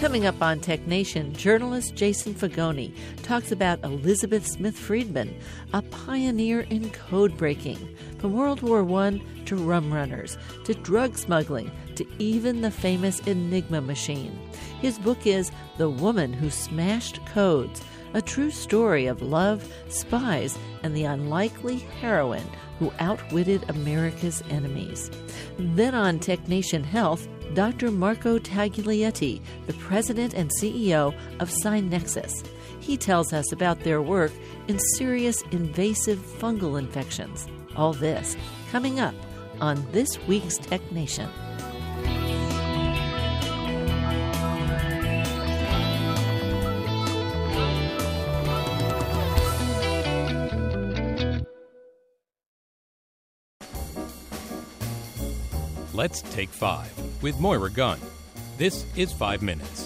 Coming up on Tech Nation, journalist Jason Fagoni talks about Elizabeth Smith Friedman, a pioneer in code breaking. From World War I to rum runners, to drug smuggling, to even the famous Enigma machine. His book is The Woman Who Smashed Codes, a true story of love, spies, and the unlikely heroine who outwitted America's enemies. Then on Tech Nation Health, Dr. Marco Taglietti, the president and CEO of SciNexus. He tells us about their work in serious invasive fungal infections. All this coming up on this week's Tech Nation. Let's Take 5 with Moira Gunn. This is 5 Minutes.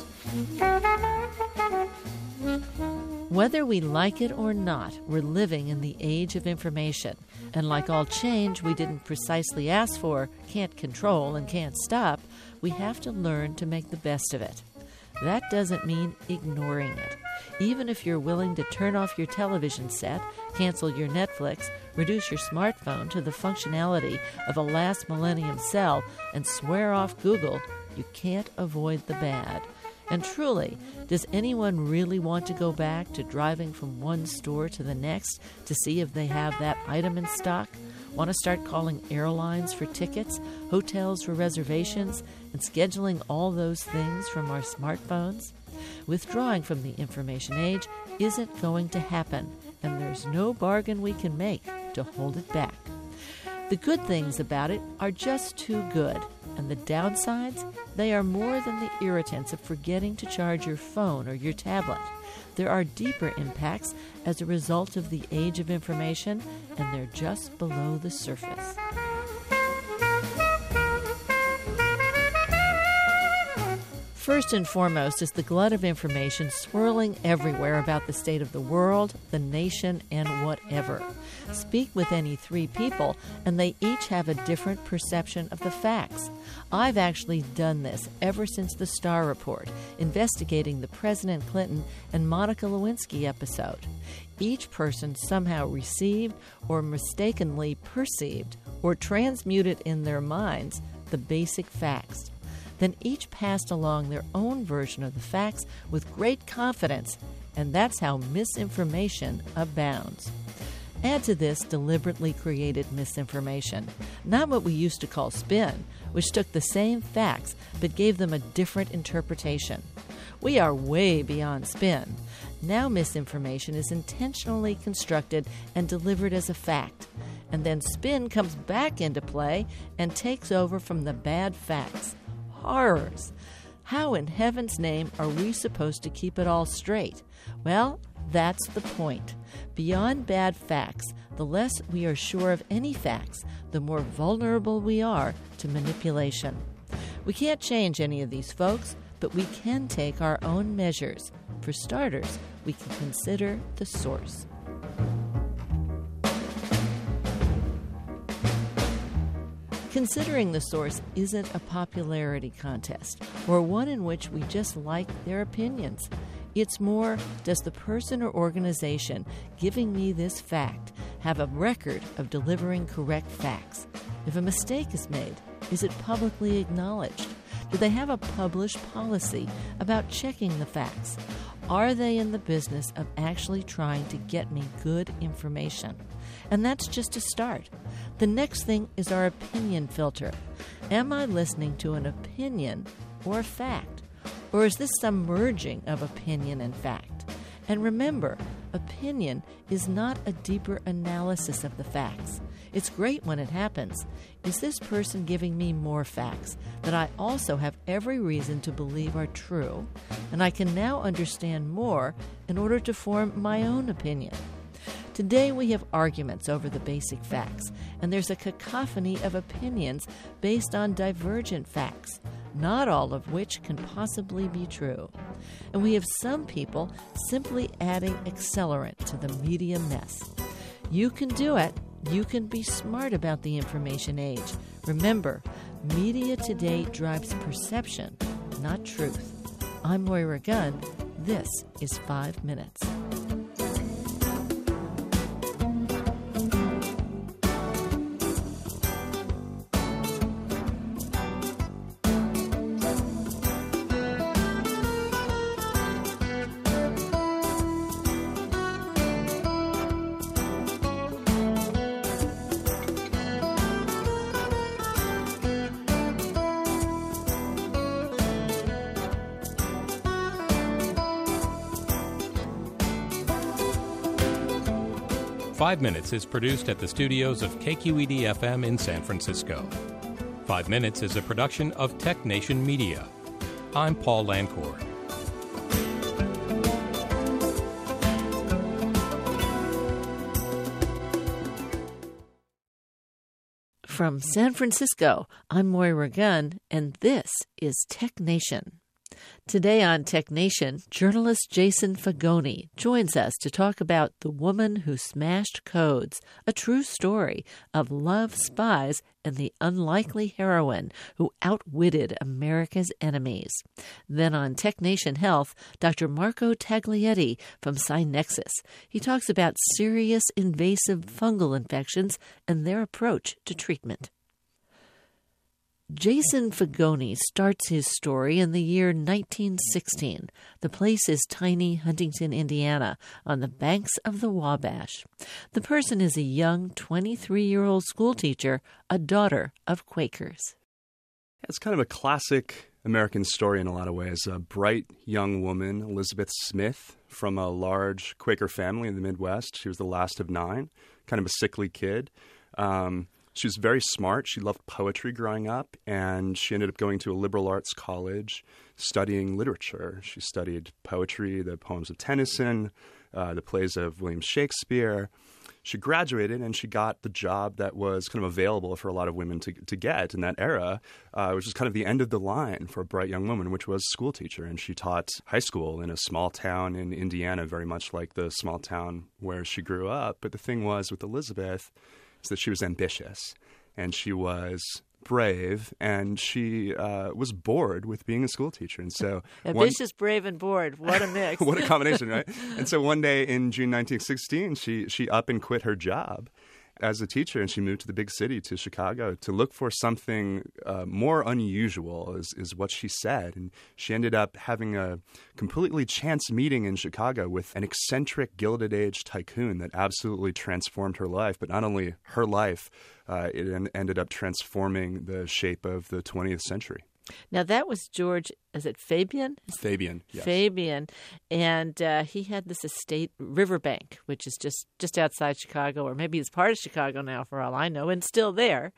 Whether we like it or not, we're living in the age of information. And like all change we didn't precisely ask for, can't control, and can't stop, we have to learn to make the best of it. That doesn't mean ignoring it. Even if you're willing to turn off your television set, cancel your Netflix, reduce your smartphone to the functionality of a last millennium cell, and swear off Google, you can't avoid the bad. And truly, does anyone really want to go back to driving from one store to the next to see if they have that item in stock? Want to start calling airlines for tickets, hotels for reservations, and scheduling all those things from our smartphones? Withdrawing from the information age isn't going to happen, and there's no bargain we can make to hold it back. The good things about it are just too good, and the downsides, they are more than the irritants of forgetting to charge your phone or your tablet. There are deeper impacts as a result of the age of information, and they're just below the surface. First and foremost is the glut of information swirling everywhere about the state of the world, the nation, and whatever. Speak with any three people, and they each have a different perception of the facts. I've actually done this ever since the Starr Report, investigating the President Clinton and Monica Lewinsky episode. Each person somehow received or mistakenly perceived or transmuted in their minds the basic facts. Then each passed along their own version of the facts with great confidence, and that's how misinformation abounds. Add to this deliberately created misinformation, not what we used to call spin, which took the same facts but gave them a different interpretation. We are way beyond spin. Now misinformation is intentionally constructed and delivered as a fact, and then spin comes back into play and takes over from the bad facts. Horrors! How in heaven's name are we supposed to keep it all straight? Well, that's the point. Beyond bad facts, the less we are sure of any facts, the more vulnerable we are to manipulation. We can't change any of these folks, but we can take our own measures. For starters, we can consider the source. Considering the source isn't a popularity contest or one in which we just like their opinions. It's more, does the person or organization giving me this fact have a record of delivering correct facts? If a mistake is made, is it publicly acknowledged? Do they have a published policy about checking the facts? Are they in the business of actually trying to get me good information? And that's just a start. The next thing is our opinion filter. Am I listening to an opinion or a fact? Or is this some merging of opinion and fact? And remember, opinion is not a deeper analysis of the facts. It's great when it happens. Is this person giving me more facts that I also have every reason to believe are true, and I can now understand more in order to form my own opinion? Today we have arguments over the basic facts, and there's a cacophony of opinions based on divergent facts, not all of which can possibly be true. And we have some people simply adding accelerant to the media mess. You can do it. You can be smart about the information age. Remember, media today drives perception, not truth. I'm Moira Gunn. This is 5 Minutes. Five Minutes is produced at the studios of KQED-FM in San Francisco. 5 Minutes is a production of Tech Nation Media. I'm Paul Lancourt. From San Francisco, I'm Moira Gunn, and this is Tech Nation. Today on Tech Nation, journalist Jason Fagone joins us to talk about The Woman Who Smashed Codes, a true story of love, spies, and the unlikely heroine who outwitted America's enemies. Then on Tech Nation Health, Dr. Marco Taglietti from SciNexus. He talks about serious invasive fungal infections and their approach to treatment. Jason Fagone starts his story in the year 1916. The place is tiny Huntington, Indiana, on the banks of the Wabash. The person is a young 23-year-old schoolteacher, a daughter of Quakers. It's kind of a classic American story in a lot of ways. A bright young woman, Elizabeth Smith, from a large Quaker family in the Midwest. She was the last of 9, kind of a sickly kid. She was very smart. She loved poetry growing up, and she ended up going to a liberal arts college studying literature. She studied poetry, the poems of Tennyson, the plays of William Shakespeare. She graduated, and she got the job that was kind of available for a lot of women to get in that era, which was kind of the end of the line for a bright young woman, which was schoolteacher. And she taught high school in a small town in Indiana, very much like the small town where she grew up. But the thing was with Elizabeth is that she was ambitious, and she was brave, and she was bored with being a school teacher. And so ambitious, brave, and bored. What a mix. What a combination, right? And so one day in June 1916, she up and quit her job as a teacher, and she moved to the big city, to Chicago, to look for something more unusual, is what she said. And she ended up having a completely chance meeting in Chicago with an eccentric Gilded Age tycoon that absolutely transformed her life. But not only her life, it ended up transforming the shape of the 20th century. Now, that was George, is it Fabian? Fabian, yes. Fabian. And he had this estate, Riverbank, which is just outside Chicago, or maybe it's part of Chicago now, for all I know, and still there.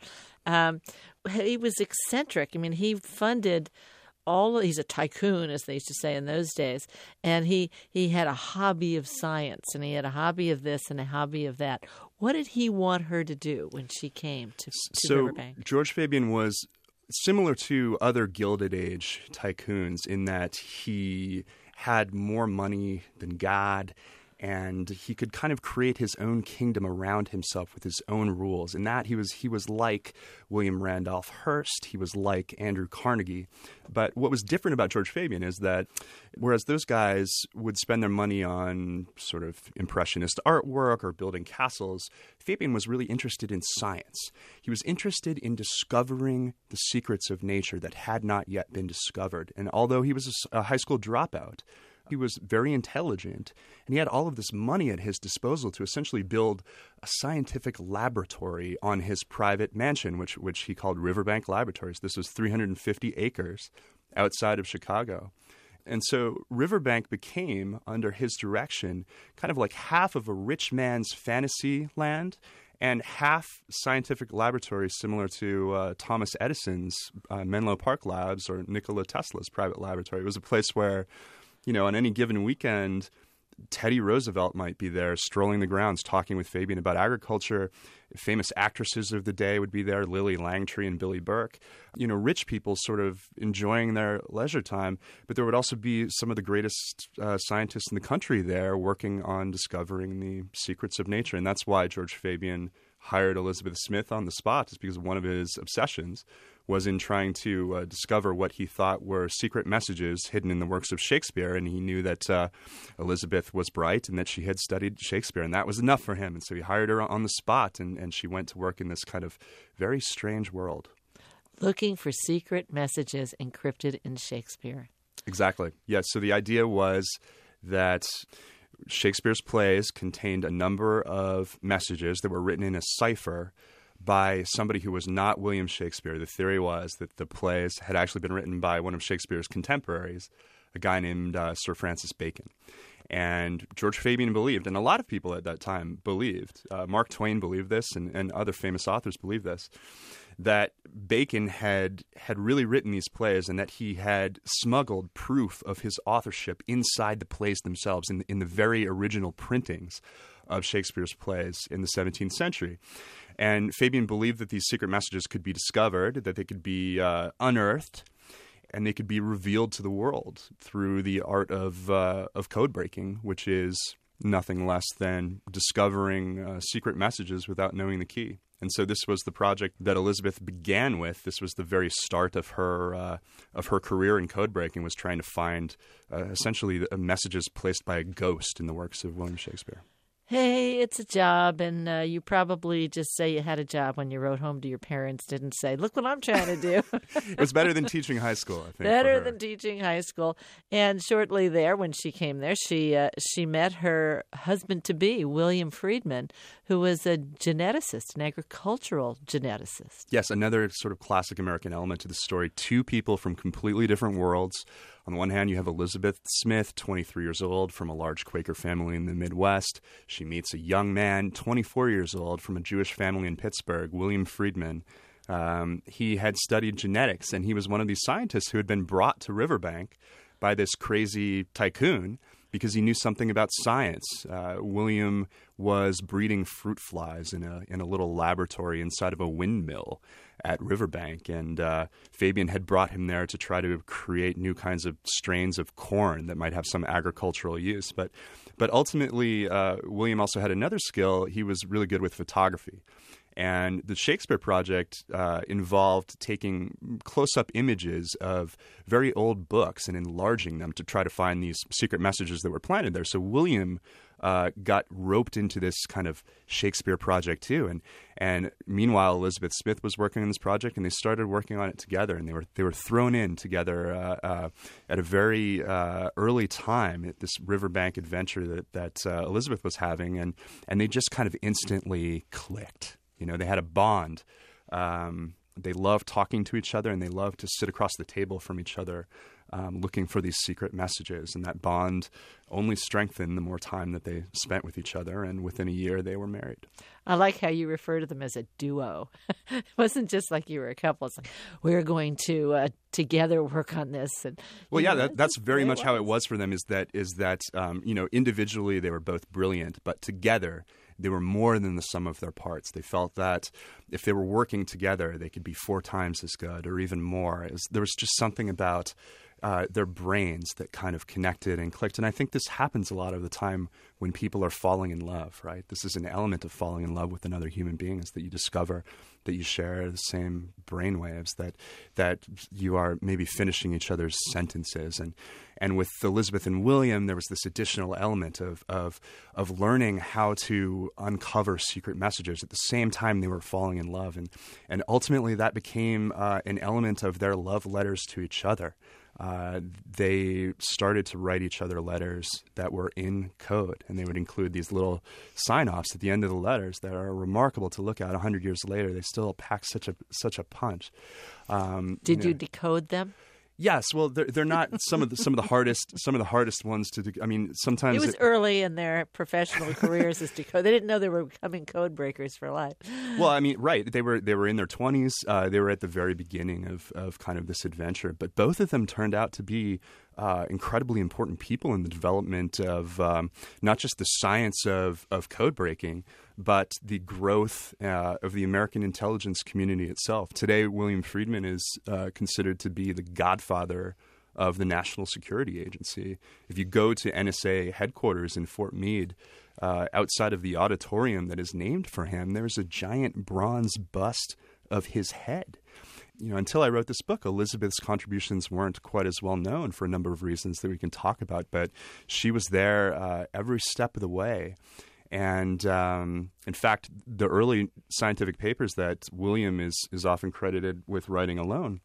He was eccentric. I mean, he funded he's a tycoon, as they used to say in those days, and he had a hobby of science, and he had a hobby of this and a hobby of that. What did he want her to do when she came to Riverbank? So George Fabian was similar to other Gilded Age tycoons in that he had more money than God, and he could kind of create his own kingdom around himself with his own rules. In that he was like William Randolph Hearst, he was like Andrew Carnegie. But what was different about George Fabian is that whereas those guys would spend their money on sort of impressionist artwork or building castles, Fabian was really interested in science. He was interested in discovering the secrets of nature that had not yet been discovered. And although he was a high school dropout, he was very intelligent, and he had all of this money at his disposal to essentially build a scientific laboratory on his private mansion, which he called Riverbank Laboratories. This was 350 acres outside of Chicago. And so Riverbank became, under his direction, kind of like half of a rich man's fantasy land and half scientific laboratory similar to Thomas Edison's Menlo Park Labs or Nikola Tesla's private laboratory. It was a place where, on any given weekend, Teddy Roosevelt might be there strolling the grounds talking with Fabian about agriculture. Famous actresses of the day would be there, Lily Langtry and Billy Burke. Rich people sort of enjoying their leisure time. But there would also be some of the greatest scientists in the country there working on discovering the secrets of nature. And that's why George Fabian hired Elizabeth Smith on the spot is because one of his obsessions was in trying to discover what he thought were secret messages hidden in the works of Shakespeare. And he knew that Elizabeth was bright and that she had studied Shakespeare, and that was enough for him. And so he hired her on the spot, and she went to work in this kind of very strange world. Looking for secret messages encrypted in Shakespeare. Exactly. Yes. So the idea was that Shakespeare's plays contained a number of messages that were written in a cipher by somebody who was not William Shakespeare. The theory was that the plays had actually been written by one of Shakespeare's contemporaries, a guy named Sir Francis Bacon. And George Fabian believed, and a lot of people at that time believed, Mark Twain believed this, and other famous authors believed this, that Bacon had really written these plays and that he had smuggled proof of his authorship inside the plays themselves, in the very original printings of Shakespeare's plays in the 17th century. And Fabian believed that these secret messages could be discovered, that they could be unearthed, and they could be revealed to the world through the art of code breaking, which is nothing less than discovering secret messages without knowing the key. And so this was the project that Elizabeth began with. This was the very start of her career in code breaking, was trying to find essentially messages placed by a ghost in the works of William Shakespeare. Hey, it's a job, and you probably just say you had a job when you wrote home to your parents, didn't say, look what I'm trying to do. It was better than teaching high school, I think. Better than teaching high school. And shortly there, when she came there, she met her husband-to-be, William Friedman, who was a geneticist, an agricultural geneticist. Yes, another sort of classic American element to the story. Two people from completely different worlds. On the one hand, you have Elizabeth Smith, 23 years old, from a large Quaker family in the Midwest. She meets a young man, 24 years old, from a Jewish family in Pittsburgh, William Friedman. He had studied genetics, and he was one of these scientists who had been brought to Riverbank by this crazy tycoon because he knew something about science. William was breeding fruit flies in a little laboratory inside of a windmill at Riverbank, and Fabian had brought him there to try to create new kinds of strains of corn that might have some agricultural use. But ultimately, William also had another skill. He was really good with photography. And the Shakespeare project involved taking close-up images of very old books and enlarging them to try to find these secret messages that were planted there. So William got roped into this kind of Shakespeare project too. And meanwhile, Elizabeth Smith was working on this project, and they started working on it together. And they were thrown in together at a very early time at this Riverbank adventure that Elizabeth was having, and they just kind of instantly clicked. You know, they had a bond. They loved talking to each other, and they loved to sit across the table from each other, looking for these secret messages. And that bond only strengthened the more time that they spent with each other. And within a year, they were married. I like how you refer to them as a duo. It wasn't just like you were a couple. It's like, we're going to together work on this. And well, yeah, that's very much how it was for them. Is that individually they were both brilliant, but together they were more than the sum of their parts. They felt that if they were working together, they could be 4 times as good or even more. There was just something about their brains that kind of connected and clicked. And I think this happens a lot of the time when people are falling in love, right? This is an element of falling in love with another human being, is that you discover that you share the same brainwaves, that you are maybe finishing each other's sentences. And with Elizabeth and William, there was this additional element of learning how to uncover secret messages at the same time they were falling in love. And ultimately that became an element of their love letters to each other. They started to write each other letters that were in code, and they would include these little sign-offs at the end of the letters that are remarkable to look at. 100 years later, they still pack such a punch. Did you decode them? Yes, well, they're not some of the hardest ones to do. I mean, sometimes it was early in their professional careers as decode. They didn't know they were becoming code breakers for life. Well, I mean, right? They were in their 20s. They were at the very beginning of kind of this adventure. But both of them turned out to be incredibly important people in the development of not just the science of code breaking, but the growth of the American intelligence community itself. Today, William Friedman is considered to be the godfather of the National Security Agency. If you go to NSA headquarters in Fort Meade, outside of the auditorium that is named for him, there's a giant bronze bust of his head. Until I wrote this book, Elizabeth's contributions weren't quite as well known for a number of reasons that we can talk about, but she was there every step of the way. And in fact, the early scientific papers that William is often credited with writing alone,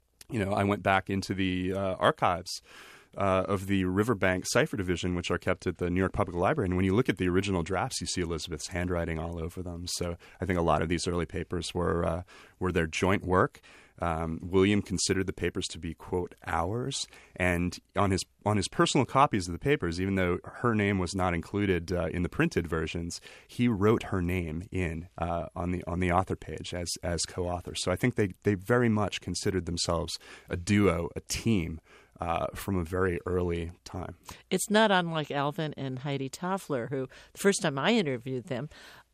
I went back into the archives of the Riverbank Cipher Division, which are kept at the New York Public Library. And when you look at the original drafts, you see Elizabeth's handwriting all over them. So I think a lot of these early papers were their joint work. William considered the papers to be, quote, ours. And on his personal copies of the papers, even though her name was not included in the printed versions, he wrote her name in on the author page as co-author. So I think they very much considered themselves a duo, a team, from a very early time. It's not unlike Alvin and Heidi Toffler, who the first time I interviewed them,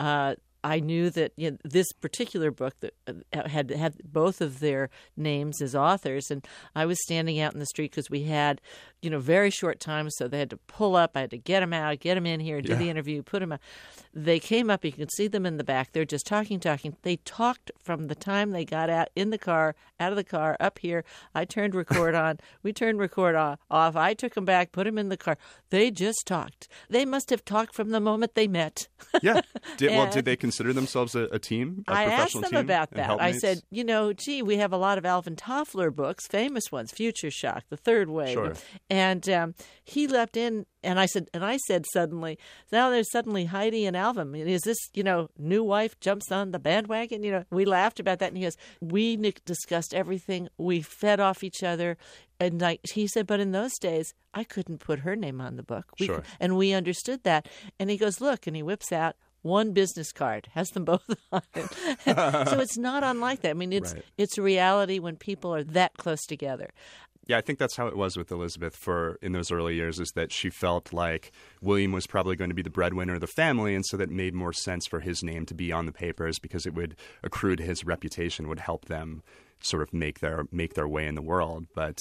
I knew that this particular book that had both of their names as authors, and I was standing out in the street because we had, very short time, so they had to pull up. I had to get them out, get them in here, do the interview, put them out. They came up. You can see them in the back. They're just talking. They talked from the time they got out in the car, out of the car, up here. I turned record on. We turned record off. I took them back, put them in the car. They just talked. They must have talked from the moment they met. Yeah. Did they consider themselves a team, a I professional asked them team about that. I helpmates? said, gee, we have a lot of Alvin Toffler books, famous ones, Future Shock, The Third Wave. Sure. And he leapt in, and I said suddenly, now there's suddenly Heidi and Alvin. Is this, new wife jumps on the bandwagon? We laughed about that, and he goes, we discussed everything. We fed off each other. And he said, but in those days, I couldn't put her name on the book. Sure. And we understood that. And he goes, look, and he whips out one business card, has them both on it. So it's not unlike that. I mean, it's reality when people are that close together. Yeah, I think that's how it was with Elizabeth in those early years, is that she felt like William was probably going to be the breadwinner of the family, and so that made more sense for his name to be on the papers because it would accrue to his reputation, would help them sort of make their way in the world. But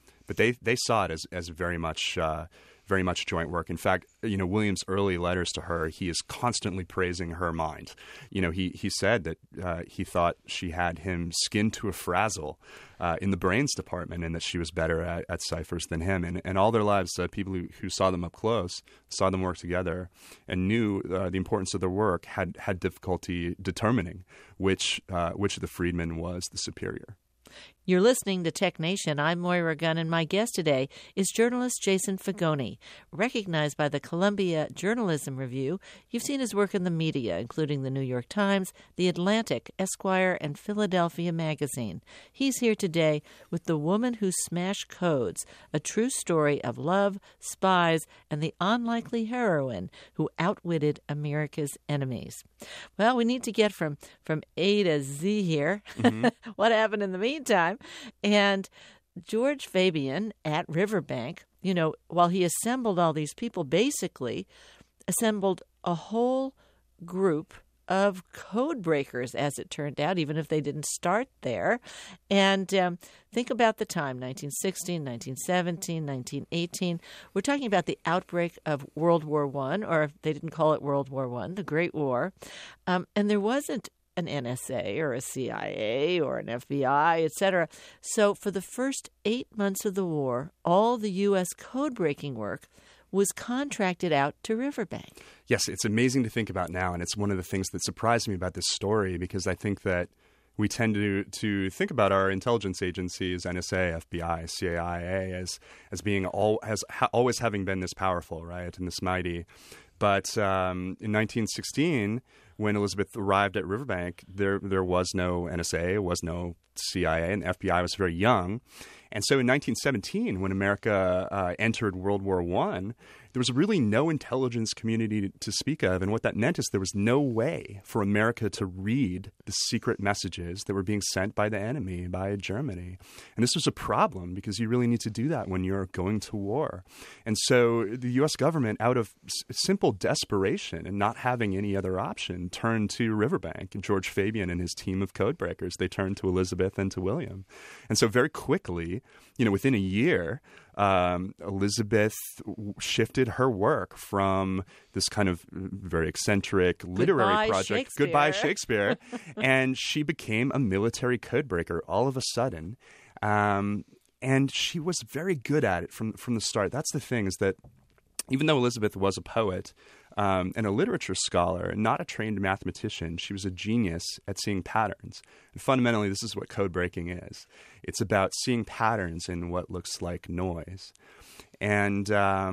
they saw it as very much joint work. In fact, William's early letters to her, he is constantly praising her mind. He said that he thought she had him skinned to a frazzle in the brains department, and that she was better at ciphers than him. And all their lives, people who saw them up close, saw them work together, and knew the importance of their work, had difficulty determining which of the freedmen was the superior. You're listening to Tech Nation. I'm Moira Gunn, and my guest today is journalist Jason Fagone. Recognized by the Columbia Journalism Review, you've seen his work in the media, including the New York Times, The Atlantic, Esquire, and Philadelphia Magazine. He's here today with The Woman Who Smashed Codes, a true story of love, spies, and the unlikely heroine who outwitted America's enemies. Well, we need to get from A to Z here. Mm-hmm. What happened in the meantime? And George Fabian at Riverbank, while he assembled all these people, basically assembled a whole group of code breakers, as it turned out, even if they didn't start there. And think about the time, 1916, 1917, 1918. We're talking about the outbreak of World War I, or if they didn't call it World War I, the Great War. And there wasn't an NSA or a CIA or an FBI, etc. So for the first 8 months of the war, all the U.S. code-breaking work was contracted out to Riverbank. Yes, it's amazing to think about now, and it's one of the things that surprised me about this story, because I think that we tend to think about our intelligence agencies, NSA, FBI, CIA, as being always having been this powerful, right, and this mighty. But in 1916, when Elizabeth arrived at Riverbank, there was no NSA, was no CIA, and the FBI was very young. And so in 1917, when America entered World War I, there was really no intelligence community to speak of. And what that meant is there was no way for America to read the secret messages that were being sent by the enemy, by Germany. And this was a problem, because you really need to do that when you're going to war. And so the U.S. government, out of simple desperation and not having any other option, turned to Riverbank. And George Fabian and his team of codebreakers, they turned to Elizabeth and to William. And so very quickly, within a year, Elizabeth shifted her work from this kind of very eccentric literary project, Goodbye Shakespeare, and she became a military codebreaker all of a sudden. And she was very good at it from the start. That's the thing, is that even though Elizabeth was a poet and a literature scholar, not a trained mathematician, she was a genius at seeing patterns. And fundamentally, this is what code breaking is. It's about seeing patterns in what looks like noise. And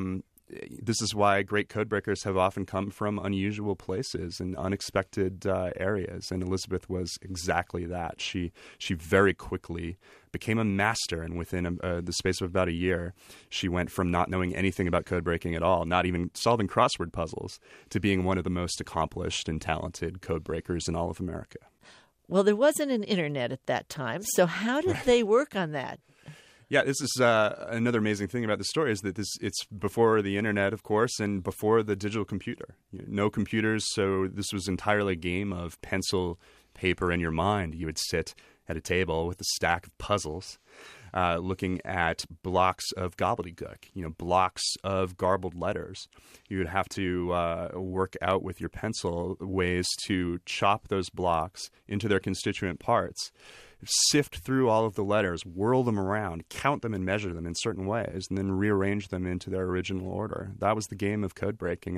this is why great codebreakers have often come from unusual places and unexpected areas. And Elizabeth was exactly that. She very quickly became a master, and within the space of about a year, she went from not knowing anything about codebreaking at all, not even solving crossword puzzles, to being one of the most accomplished and talented codebreakers in all of America. Well, there wasn't an internet at that time, so how did they work on that? Yeah, this is another amazing thing about the story, is that it's before the internet, of course, and before the digital computer. No computers, so this was entirely a game of pencil, paper, and your mind. You would sit at a table with a stack of puzzles, looking at blocks of gobbledygook, blocks of garbled letters. You would have to work out with your pencil ways to chop those blocks into their constituent parts, sift through all of the letters, whirl them around, count them and measure them in certain ways, and then rearrange them into their original order. That was the game of code breaking.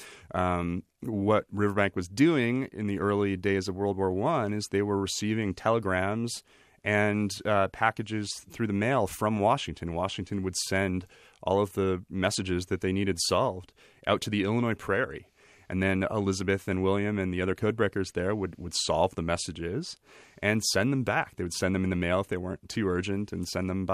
And what Riverbank was doing in the early days of World War I is they were receiving telegrams and packages through the mail from Washington. Washington would send all of the messages that they needed solved out to the Illinois Prairie. And then Elizabeth and William and the other codebreakers there would solve the messages and send them back. They would send them in the mail if they weren't too urgent, and send them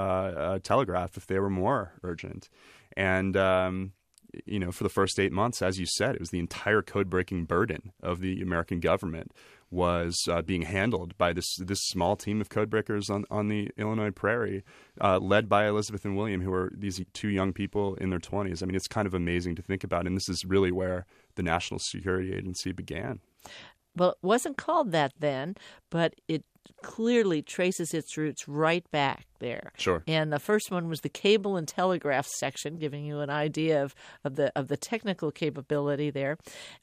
by telegraph if they were more urgent. And, for the first 8 months, as you said, it was the entire code-breaking burden of the American government was being handled by this small team of codebreakers on the Illinois Prairie, led by Elizabeth and William, who were these two young people in their 20s. I mean, it's kind of amazing to think about, and this is really where the National Security Agency began. Well, it wasn't called that then, but it clearly traces its roots right back there. Sure. And the first one was the cable and telegraph section, giving you an idea of the technical capability there.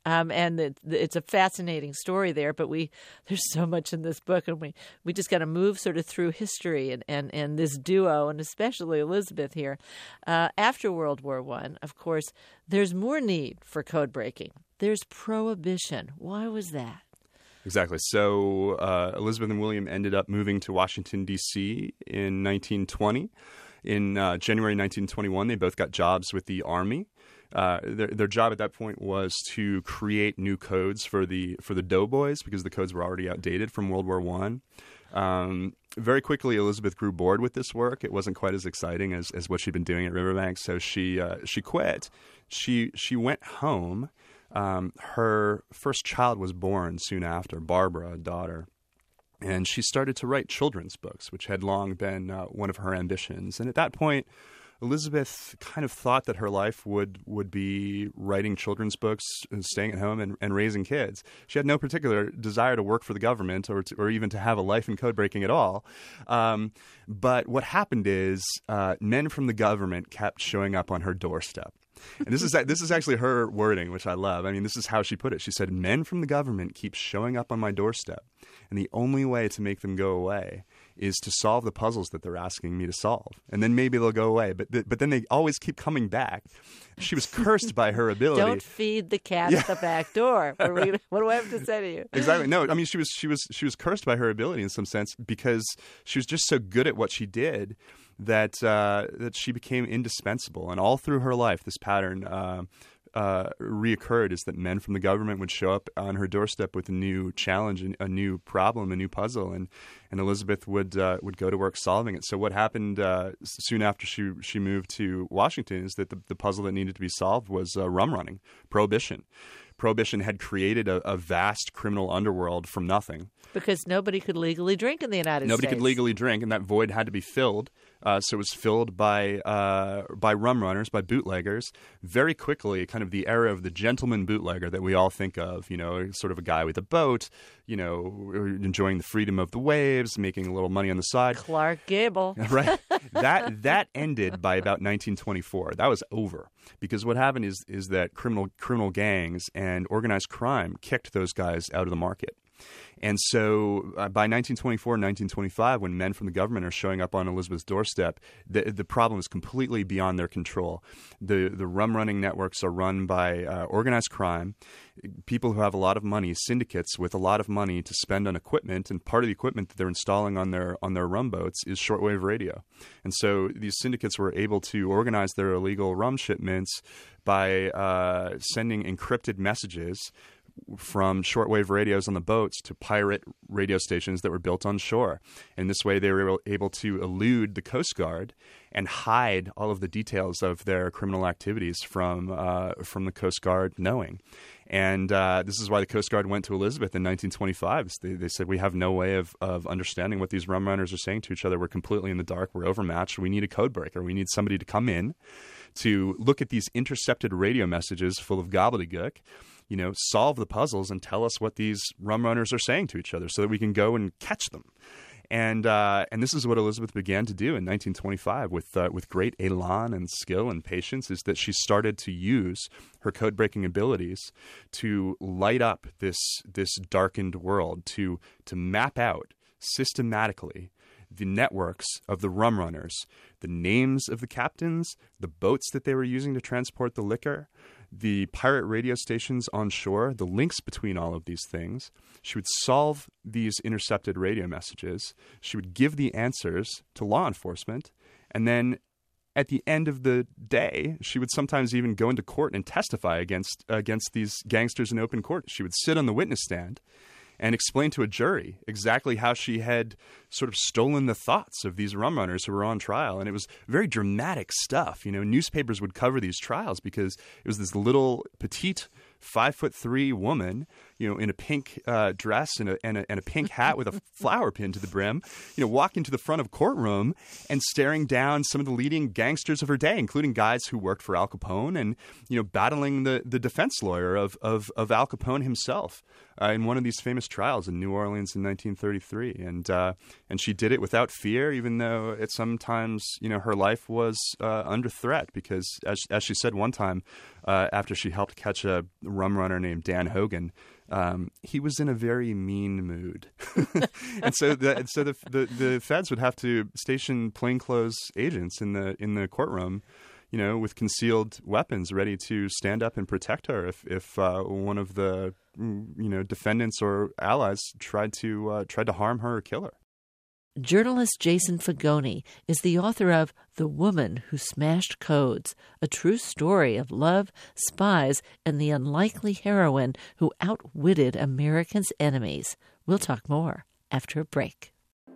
And it's a fascinating story there, but there's so much in this book, and we just got to move sort of through history and this duo, and especially Elizabeth here. After World War I, of course, there's more need for code breaking. There's prohibition. Why was that? Exactly. So Elizabeth and William ended up moving to Washington, D.C. in 1920. In January 1921, they both got jobs with the Army. Their job at that point was to create new codes for the doughboys, because the codes were already outdated from World War I. Very quickly, Elizabeth grew bored with this work. It wasn't quite as exciting as what she'd been doing at Riverbank, so she quit. She went home. Her first child was born soon after, Barbara, a daughter. And she started to write children's books, which had long been one of her ambitions. And at that point, Elizabeth kind of thought that her life would be writing children's books and staying at home and raising kids. She had no particular desire to work for the government or even to have a life in code breaking at all. But what happened is men from the government kept showing up on her doorstep. And this is actually her wording, which I love. I mean, this is how she put it. She said, "Men from the government keep showing up on my doorstep, and the only way to make them go away is to solve the puzzles that they're asking me to solve. And then maybe they'll go away, but then they always keep coming back." She was cursed by her ability. Don't feed the cat at the back door. What do I have to say to you? Exactly. No, I mean, she was cursed by her ability in some sense, because she was just so good at what she did that she became indispensable. And all through her life, this pattern reoccurred, is that men from the government would show up on her doorstep with a new challenge, a new problem, a new puzzle, and Elizabeth would go to work solving it. So what happened soon after she moved to Washington is that the puzzle that needed to be solved was rum running, prohibition. Prohibition had created a vast criminal underworld from nothing. Because nobody could legally drink in the United States. Nobody could legally drink, and that void had to be filled. So it was filled by rum runners, by bootleggers. Very quickly, kind of the era of the gentleman bootlegger that we all think of, sort of a guy with a boat, enjoying the freedom of the waves, making a little money on the side. Clark Gable. Right. That ended by about 1924. That was over. Because what happened is that criminal gangs and organized crime kicked those guys out of the market. And so by 1924 and 1925, when men from the government are showing up on Elizabeth's doorstep, the problem is completely beyond their control. The rum running networks are run by organized crime, people who have a lot of money, syndicates with a lot of money to spend on equipment, and part of the equipment that they're installing on their rum boats is shortwave radio. And so these syndicates were able to organize their illegal rum shipments by sending encrypted messages from shortwave radios on the boats to pirate radio stations that were built on shore. And this way they were able to elude the Coast Guard and hide all of the details of their criminal activities from the Coast Guard knowing. And this is why the Coast Guard went to Elizabeth in 1925. They said, we have no way of understanding what these rum runners are saying to each other. We're completely in the dark. We're overmatched. We need a code breaker. We need somebody to come in to look at these intercepted radio messages full of gobbledygook, solve the puzzles and tell us what these rum runners are saying to each other so that we can go and catch them. And this is what Elizabeth began to do in 1925 with great elan and skill and patience, is that she started to use her code-breaking abilities to light up this darkened world, to map out systematically the networks of the rum runners, the names of the captains, the boats that they were using to transport the liquor, the pirate radio stations on shore, the links between all of these things. She would solve these intercepted radio messages. She would give the answers to law enforcement. And then at the end of the day, she would sometimes even go into court and testify against these gangsters in open court. She would sit on the witness stand and explain to a jury exactly how she had sort of stolen the thoughts of these rum runners who were on trial. And it was very dramatic stuff. Newspapers would cover these trials because it was this little petite 5'3" woman, in a pink dress and a pink hat with a flower pin to the brim, walking to the front of a courtroom and staring down some of the leading gangsters of her day, including guys who worked for Al Capone and, battling the defense lawyer of Al Capone himself in one of these famous trials in New Orleans in 1933. And she did it without fear, even though at sometimes, her life was under threat because, as she said one time, after she helped catch a rum runner named Dan Hogan, he was in a very mean mood. And so the feds would have to station plainclothes agents in the courtroom, with concealed weapons ready to stand up and protect her if one of the defendants or allies tried to harm her or kill her. Journalist Jason Fagoni is the author of The Woman Who Smashed Codes, a true story of love, spies, and the unlikely heroine who outwitted America's enemies. We'll talk more after a break.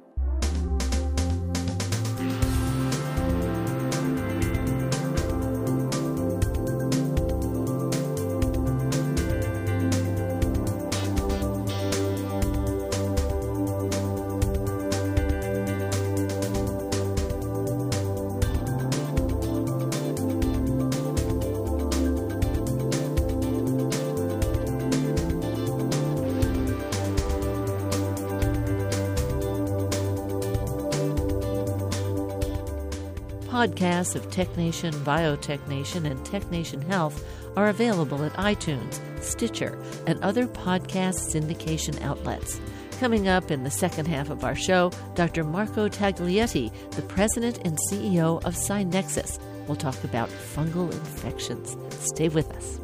Podcasts of TechNation, BiotechNation, and TechNation Health are available at iTunes, Stitcher, and other podcast syndication outlets. Coming up in the second half of our show, Dr. Marco Taglietti, the president and CEO of SciNexus. We'll talk about fungal infections. Stay with us.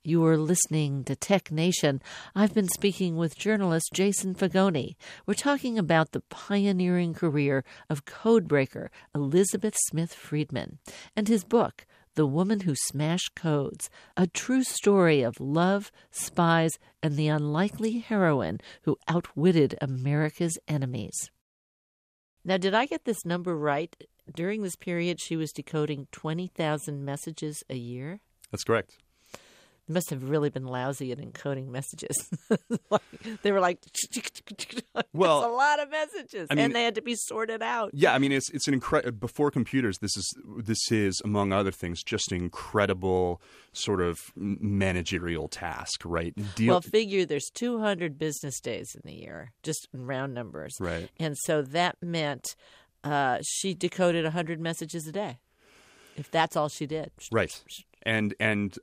You are listening to Tech Nation. I've been speaking with journalist Jason Fagoni. We're talking about the pioneering career of codebreaker Elizabeth Smith Friedman and his book, The Woman Who Smashed Codes, a true story of love, spies, and the unlikely heroine who outwitted America's enemies. Now, did I get this number right? During this period, she was decoding 20,000 messages a year? That's correct. They must have really been lousy at encoding messages. They were like, well, that's a lot of messages, and they had to be sorted out. Yeah, I mean, it's an incredible. Before computers, this is among other things just an incredible sort of managerial task, right? Well, figure there's 200 business days in the year, just in round numbers, right? And so that meant she decoded 100 messages a day, if that's all she did, right? And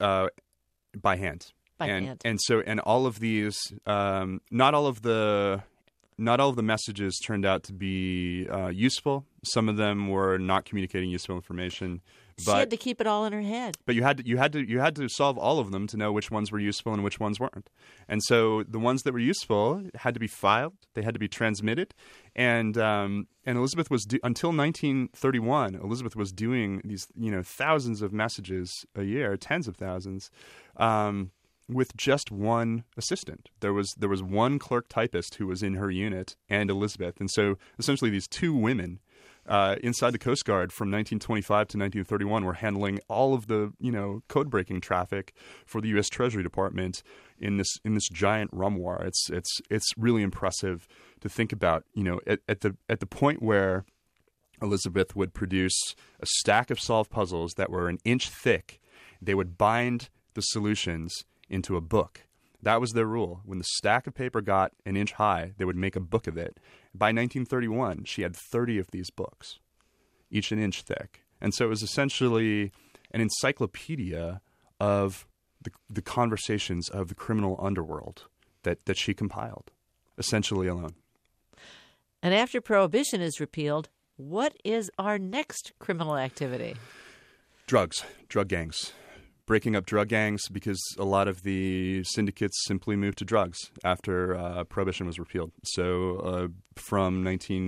by hand. And so all of these, not all of the messages turned out to be useful. Some of them were not communicating useful information. She had to keep it all in her head. But you had to solve all of them to know which ones were useful and which ones weren't. And so the ones that were useful had to be filed. They had to be transmitted. And Elizabeth was until 1931. Elizabeth was doing these thousands of messages a year, tens of thousands, with just one assistant. There was one clerk typist who was in her unit, and Elizabeth. And so essentially these two women inside the Coast Guard from 1925 to 1931 were handling all of the code breaking traffic for the U.S. Treasury Department in this giant rum war. It's really impressive to think about. At the point where Elizabeth would produce a stack of solved puzzles that were an inch thick, they would bind the solutions into a book. That was their rule. When the stack of paper got an inch high, they would make a book of it. By 1931, she had 30 of these books, each an inch thick. And so it was essentially an encyclopedia of the conversations of the criminal underworld that she compiled, essentially alone. And after Prohibition is repealed, what is our next criminal activity? Drug gangs. Breaking up drug gangs, because a lot of the syndicates simply moved to drugs after Prohibition was repealed. So from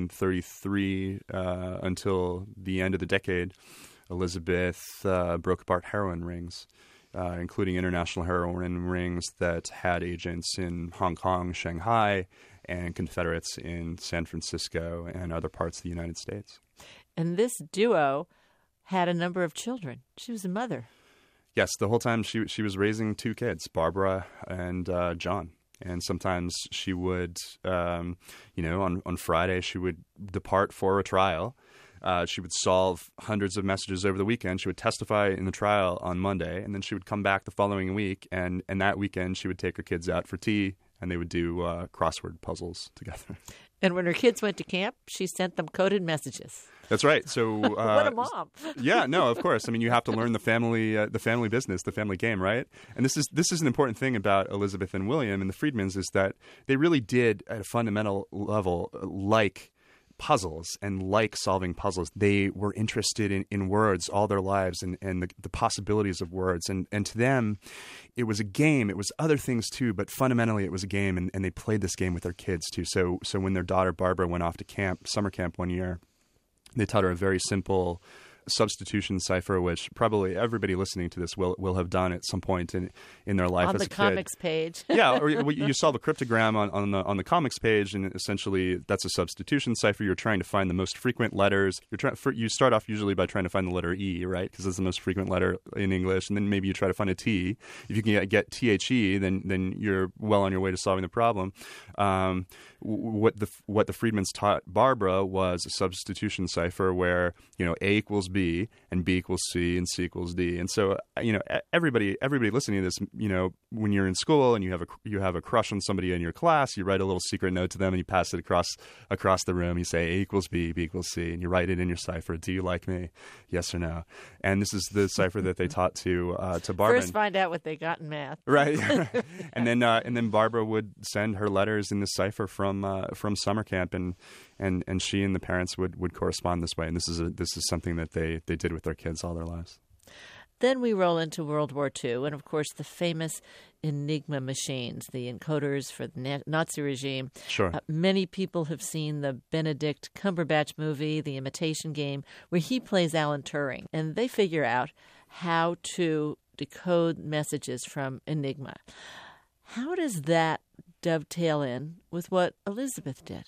1933 until the end of the decade, Elizabeth broke apart heroin rings, including international heroin rings that had agents in Hong Kong, Shanghai, and Confederates in San Francisco and other parts of the United States. And this duo had a number of children. She was a mother. Yes, the whole time she was raising two kids, Barbara and John. And sometimes she would, on Friday, she would depart for a trial. She would solve hundreds of messages over the weekend. She would testify in the trial on Monday, and then she would come back the following week. And that weekend, she would take her kids out for tea, and they would do crossword puzzles together. And when her kids went to camp, she sent them coded messages. That's right. So what a mom! Yeah, no, of course. I mean, you have to learn the family business, the family game, right? And this is an important thing about Elizabeth and William and the Friedmans, is that they really did, at a fundamental level, like puzzles and like solving puzzles. They were interested in words all their lives and the possibilities of words. And to them, it was a game. It was other things too, but fundamentally it was a game, and they played this game with their kids too. So when their daughter Barbara went off to summer camp one year, they taught her a very simple substitution cipher, which probably everybody listening to this will have done at some point in their life on as a the kid. comics page. Yeah, or you saw the cryptogram on the comics page, and essentially that's a substitution cipher. You're trying to find the most frequent letters. You start off usually by trying to find the letter E, right? Because it's the most frequent letter in English, and then maybe you try to find a T. If you can get THE, then you're well on your way to solving the problem. What the Friedmans taught Barbara was a substitution cipher where A equals B and B equals C and C equals D. And so everybody listening to this, when you're in school and you have a crush on somebody in your class, you write a little secret note to them and you pass it across the room. You say A equals B, B equals C, and you write it in your cipher. Do you like me? Yes or no? And this is the cipher that they taught to Barbara. First, find out what they got in math. Right. and then Barbara would send her letters in this cipher from summer camp, and she and the parents would correspond this way. And this is something that they did with their kids all their lives. then we roll into World War II, and of course the famous Enigma machines, the encoders for the Nazi regime. Sure. Many people have seen the Benedict Cumberbatch movie, The Imitation Game, where he plays Alan Turing, and they figure out how to decode messages from Enigma. How does that dovetail in with what Elizabeth did?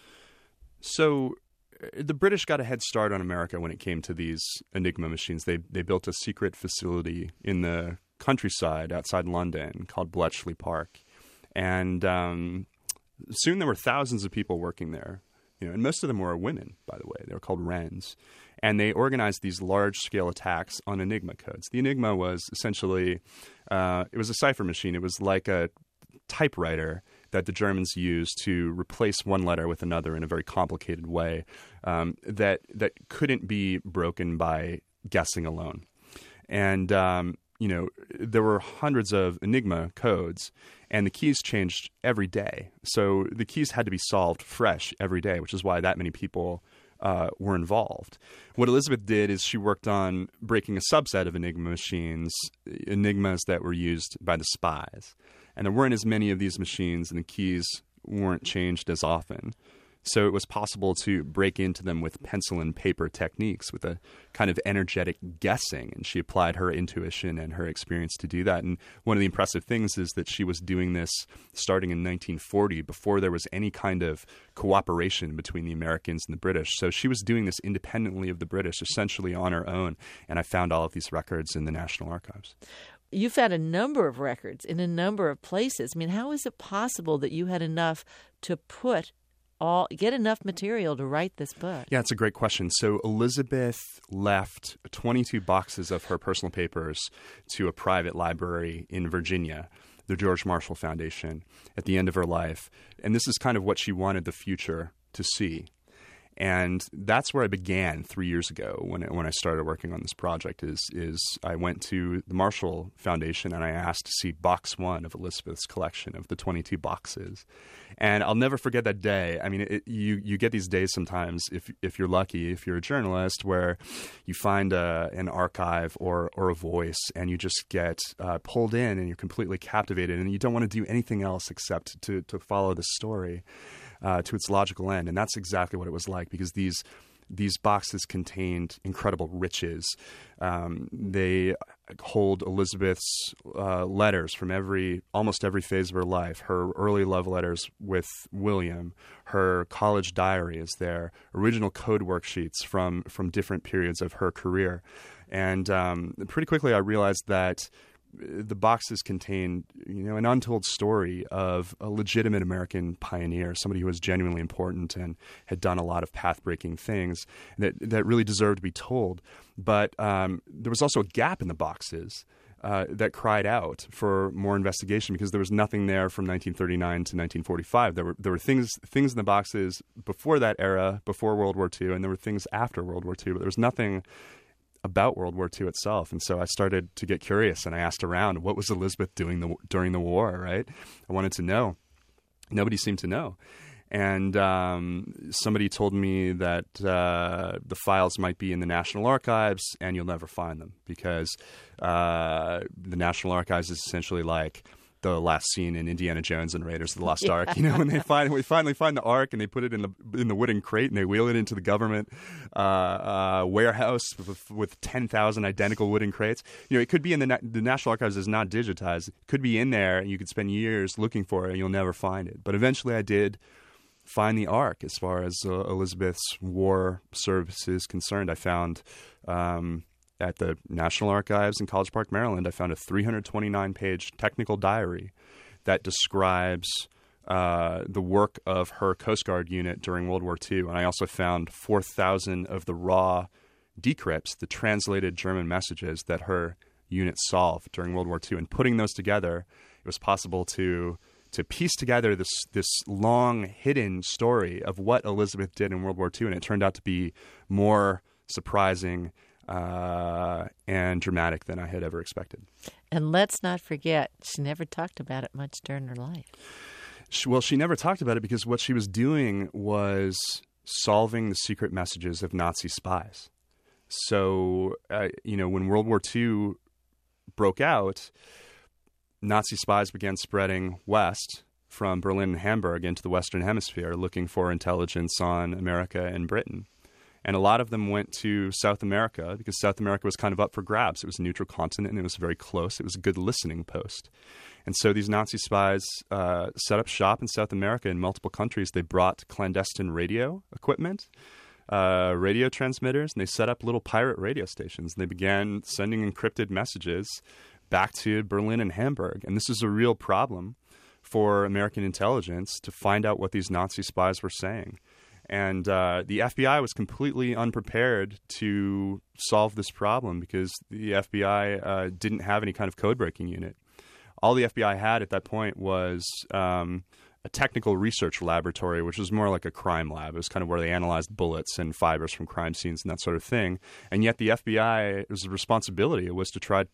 So the British got a head start on America when it came to these Enigma machines. They built a secret facility in the countryside outside London called Bletchley Park. And soon there were thousands of people working there. And most of them were women, by the way. They were called Wrens. And they organized these large-scale attacks on Enigma codes. The Enigma was essentially it was a cipher machine. It was like a typewriter that the Germans used to replace one letter with another in a very complicated way that couldn't be broken by guessing alone. And there were hundreds of Enigma codes, and the keys changed every day. So the keys had to be solved fresh every day, which is why that many people were involved. What Elizabeth did is she worked on breaking a subset of Enigma machines, Enigmas that were used by the spies. And there weren't as many of these machines, and the keys weren't changed as often. So it was possible to break into them with pencil and paper techniques, with a kind of energetic guessing. And she applied her intuition and her experience to do that. And one of the impressive things is that she was doing this starting in 1940, before there was any kind of cooperation between the Americans and the British. So she was doing this independently of the British, essentially on her own. And I found all of these records in the National Archives. You found a number of records in a number of places. I mean, how is it possible that you had enough to get enough material to write this book? Yeah, it's a great question. So Elizabeth left 22 boxes of her personal papers to a private library in Virginia, the George Marshall Foundation, at the end of her life. And this is kind of what she wanted the future to see. And that's where I began 3 years ago when I started working on this project. Is I went to the Marshall Foundation and I asked to see box one of Elizabeth's collection of the 22 boxes. And I'll never forget that day. I mean, you get these days sometimes, if you're lucky, if you're a journalist, where you find an archive or a voice and you just get pulled in and you're completely captivated and you don't want to do anything else except to follow the story to its logical end. And that's exactly what it was like, because these boxes contained incredible riches. They hold Elizabeth's letters from almost every phase of her life. Her early love letters with William, her college diary is there, original code worksheets from different periods of her career. And pretty quickly I realized that the boxes contained, an untold story of a legitimate American pioneer, somebody who was genuinely important and had done a lot of path-breaking things that really deserved to be told. But there was also a gap in the boxes that cried out for more investigation, because there was nothing there from 1939 to 1945. There were things in the boxes before that era, before World War II, and there were things after World War II, but there was nothing about World War II itself. And so I started to get curious, and I asked around, what was Elizabeth doing during the war, right? I wanted to know. Nobody seemed to know. And somebody told me that the files might be in the National Archives, and you'll never find them, because the National Archives is essentially like the last scene in Indiana Jones and Raiders of the Lost Ark. When we finally find the Ark and they put it in the wooden crate and they wheel it into the government warehouse with 10,000 identical wooden crates. It could be in the National Archives is not digitized. It could be in there, and you could spend years looking for it and you'll never find it. But eventually I did find the Ark. As far as Elizabeth's war service is concerned, I found at the National Archives in College Park, Maryland, I found a 329-page technical diary that describes the work of her Coast Guard unit during World War II. And I also found 4,000 of the raw decrypts, the translated German messages that her unit solved during World War II. And putting those together, it was possible to piece together this long hidden story of what Elizabeth did in World War II. And it turned out to be more surprising and dramatic than I had ever expected. And let's not forget, she never talked about it much during her life. She never talked about it because what she was doing was solving the secret messages of Nazi spies. So, when World War II broke out, Nazi spies began spreading west from Berlin and Hamburg into the Western Hemisphere, looking for intelligence on America and Britain. And a lot of them went to South America because South America was kind of up for grabs. It was a neutral continent, and it was very close. It was a good listening post. And so these Nazi spies set up shop in South America in multiple countries. They brought clandestine radio equipment, radio transmitters, and they set up little pirate radio stations. And they began sending encrypted messages back to Berlin and Hamburg. And this is a real problem for American intelligence to find out what these Nazi spies were saying. And the FBI was completely unprepared to solve this problem because the FBI didn't have any kind of code-breaking unit. All the FBI had at that point was a technical research laboratory, which was more like a crime lab. It was kind of where they analyzed bullets and fibers from crime scenes and that sort of thing. And yet the FBI, it was a responsibility. It was to try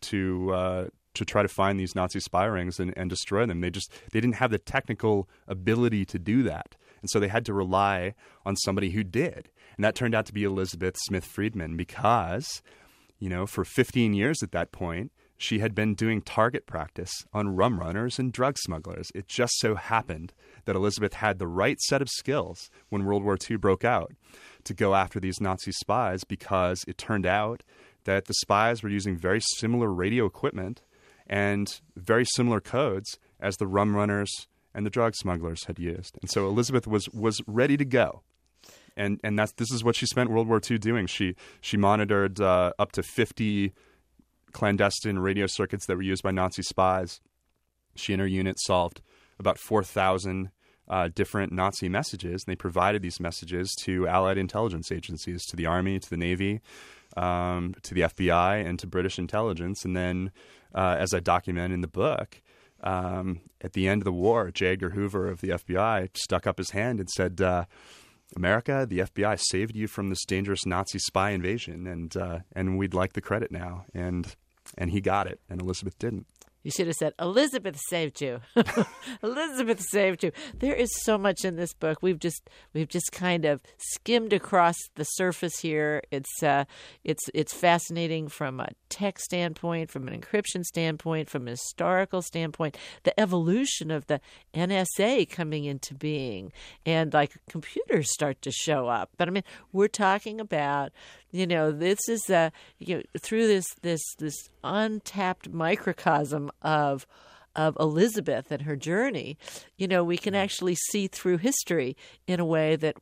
to find these Nazi spy rings and destroy them. They didn't have the technical ability to do that. And so they had to rely on somebody who did. And that turned out to be Elizabeth Smith Friedman because, for 15 years at that point, she had been doing target practice on rum runners and drug smugglers. It just so happened that Elizabeth had the right set of skills when World War II broke out to go after these Nazi spies because it turned out that the spies were using very similar radio equipment and very similar codes as the rum runners and the drug smugglers had used. And so Elizabeth was ready to go. And this is what she spent World War II doing. She monitored up to 50 clandestine radio circuits that were used by Nazi spies. She and her unit solved about 4,000 different Nazi messages. And they provided these messages to Allied intelligence agencies, to the Army, to the Navy, to the FBI, and to British intelligence. And then, as I document in the book, at the end of the war, J. Edgar Hoover of the FBI stuck up his hand and said, America, the FBI saved you from this dangerous Nazi spy invasion, and we'd like the credit now. And he got it, and Elizabeth didn't. You should have said, Elizabeth saved you. Elizabeth saved you. There is so much in this book. We've just kind of skimmed across the surface here. It's fascinating from a tech standpoint, from an encryption standpoint, from a historical standpoint, the evolution of the NSA coming into being, and like computers start to show up. But I mean, we're talking about, this is through this untapped microcosm of Elizabeth and her journey, we can actually see through history in a way that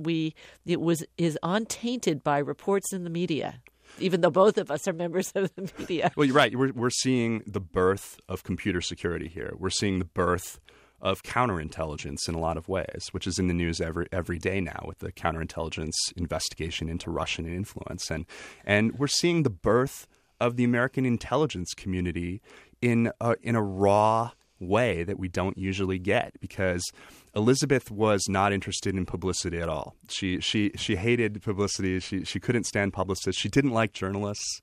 is untainted by reports in the media, even though both of us are members of the media. Well, you're right. We're seeing the birth of computer security here. We're seeing the birth of counterintelligence in a lot of ways, which is in the news every day now with the counterintelligence investigation into Russian influence. And we're seeing the birth of the American intelligence community in a raw way that we don't usually get, because Elizabeth was not interested in publicity at all. She hated publicity. She couldn't stand publicists. She didn't like journalists.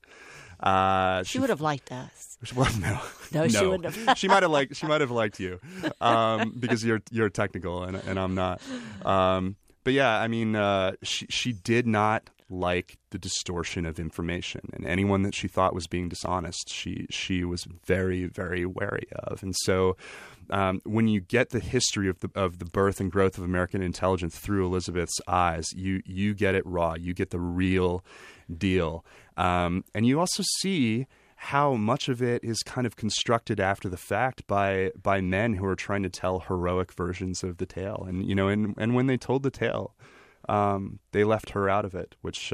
She would have liked us. Well, no, she wouldn't have. She might have liked you because you're technical and I'm not. But yeah, I mean, she did not like the distortion of information, and anyone that she thought was being dishonest, she was very, very wary of. And so, when you get the history of the birth and growth of American intelligence through Elizabeth's eyes, you get it raw. You get the real deal, and you also see how much of it is kind of constructed after the fact by men who are trying to tell heroic versions of the tale. And and when they told the tale, they left her out of it, which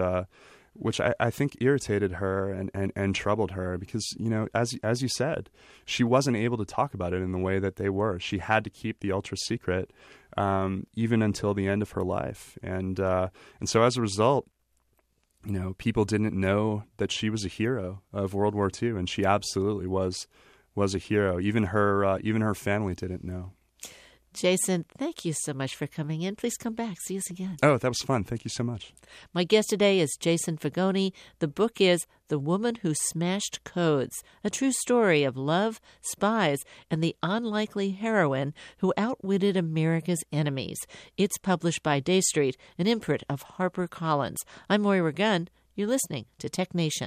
I think irritated her and troubled her because, as you said, she wasn't able to talk about it in the way that they were. She had to keep the ultra secret even until the end of her life. And so as a result, people didn't know that she was a hero of World War II, and she absolutely was a hero. Even her family didn't know. Jason, thank you so much for coming in. Please come back. See us again. Oh, that was fun. Thank you so much. My guest today is Jason Fagone. The book is The Woman Who Smashed Codes, a true story of love, spies, and the unlikely heroine who outwitted America's enemies. It's published by Day Street, an imprint of HarperCollins. I'm Moira Gunn. You're listening to Tech Nation.